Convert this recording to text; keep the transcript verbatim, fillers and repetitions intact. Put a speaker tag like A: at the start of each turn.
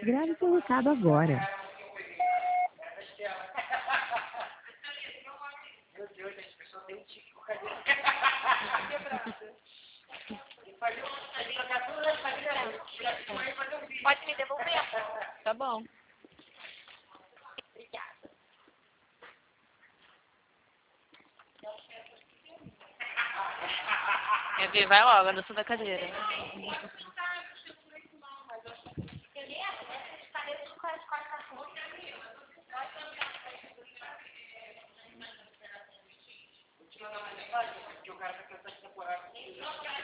A: Grave seu recado agora.
B: Meu Deus, as pessoas têm um tique com cadeira.
C: Pode me devolver?
D: Tá bom.
C: Obrigada.
D: Quer ver? Vai logo, dança da cadeira.
B: Que o cara tá cansado de temporada.